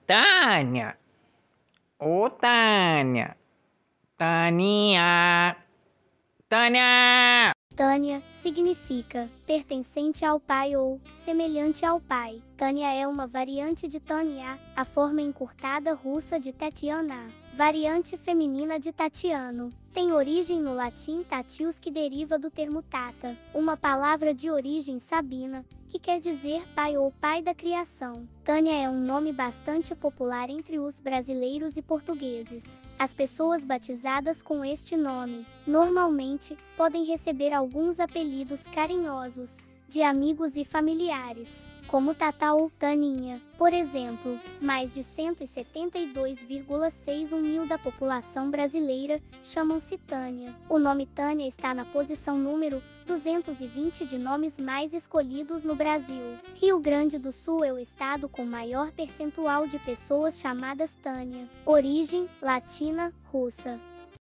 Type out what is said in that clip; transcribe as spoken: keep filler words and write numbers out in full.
Tânia! Ô, Tânia! Tânia! Tânia! Tânia significa pertencente ao pai ou semelhante ao pai. Tânia é uma variante de Tânia, a forma encurtada russa de Tatiana, variante feminina de Tatiano. Tem origem no latim tatius, que deriva do termo tata, uma palavra de origem sabina, que quer dizer pai ou pai da criação. Tânia é um nome bastante popular entre os brasileiros e portugueses. As pessoas batizadas com este nome, normalmente, podem receber alguns apelidos carinhosos de amigos e familiares, como Tatá ou Taninha. Por exemplo, mais de cento e setenta e dois vírgula sessenta e um mil da população brasileira chamam-se Tânia. O nome Tânia está na posição número duzentos e vinte de nomes mais escolhidos no Brasil. Rio Grande do Sul é o estado com maior percentual de pessoas chamadas Tânia. Origem: latina, russa.